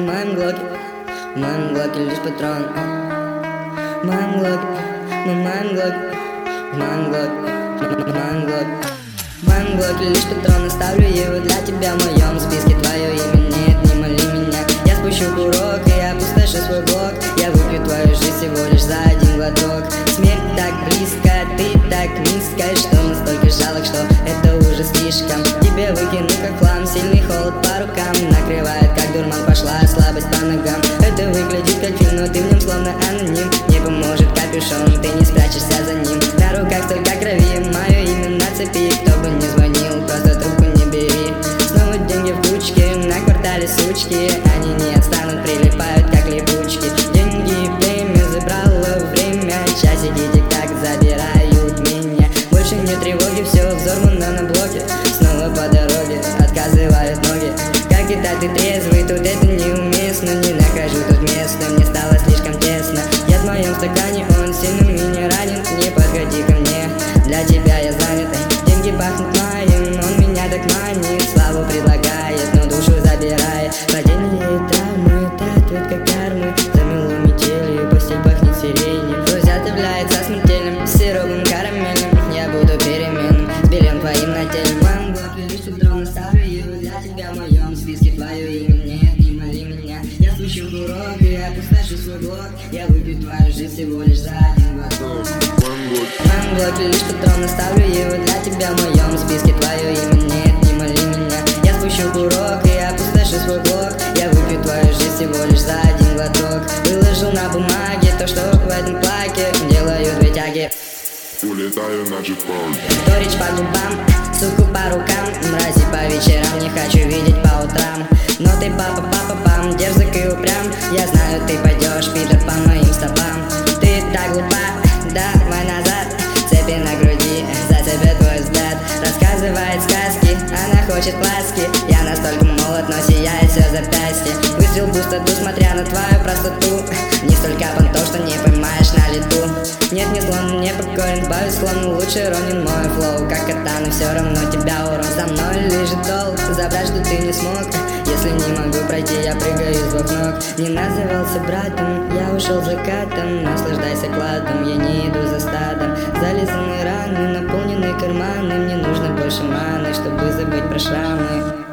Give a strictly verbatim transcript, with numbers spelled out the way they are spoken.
моем глоке, в моем глоке лишь патрон. В моем глоке, в моем глоке, в моем глоке, в моем глоке. В моем глоке лишь патрон, оставлю его для тебя. В моем списке твое имя нет, не моли меня. Я спущу курок и опустошу свой блок. Я выпью твою жизнь всего лишь за один глоток. Смерть так близко, ты так низко, что настолько жалок, что это уже слишком. Тебе выкину как хлам, сильный холод по рукам накрывает, как дурман, пошла слабость по ногам. Это выглядит как фильм, но ты в нем словно аноним. Не поможет капюшон, ты не спрячешься за ним. На руках столько крови, мое имя на цепи. Кто бы не звонил, просто трубку не бери. Снова деньги в кучке, на квартале сучки. Они не отстанут, прилипают как липучки. Деньги и время забрало время. Часики тик-так забирают меня. Больше нет тревоги, все взорвано на блоке. Снова по дороге, отказывают ноги. Как и так ты трезвый, тут это неуместно. Не нахожу тут места, мне стало слишком тесно. Я в моем стакане, он сильно минерален. Не подходи ко мне, для тебя я занят. Деньги пахнут маем, он меня так манит. Славу предлагает, но душу забирает. Падение и травмы, это ответ как кармы. Замело метелью, постель пахнет сиренью. Друзья является смертельным, сиропом карамельным. Я буду переменным, с бельем твоим на теле. В моем глоке лишь патрон, оставлю его для тебя. В моем списке твое имя нет, не моли меня. Я спущу курок и опустошу свой блок. Я выпью твою жизнь всего лишь за один глоток. В моем глоке лишь патрон, оставлю его для тебя. В моем списке твое имя нет, не моли меня. Я спущу курок и опустошу свой блок. Я выпью твою жизнь всего лишь за один глоток. Выложил на бумаге то, что в этом плаке. Делаю две тяги, улетаю на джетпаке. Торич по губам, суку по рукам. Мрази по вечерам, не хочу видеть по утрам. Но ты папа, папа, пам, дерзок и упрям. Я знаю, ты пойдешь, Питер, по моим стопам. Ты так глупа, давай назад. Цепи на груди, за тебя твой взгляд. Рассказывает сказки, она хочет ласки. Я настолько молод, но сияет все запястье. Выстрел в пустоту, смотря на твою простоту. Не столько понтов, что не поймаешь на лету. Нет, не слон, не покорен, баюсь склон. Лучше ронен мой флоу, как катана. Все равно тебя урон, за мной лежит долг. Забрать, что ты не смог. Если не могу пройти, я прыгаю с двух ног. Не назывался братом, я ушел закатом. Наслаждайся кладом, я не иду за стадом. Зализаны раны, наполнены карманы. Мне нужно больше маны, чтобы забыть про шрамы.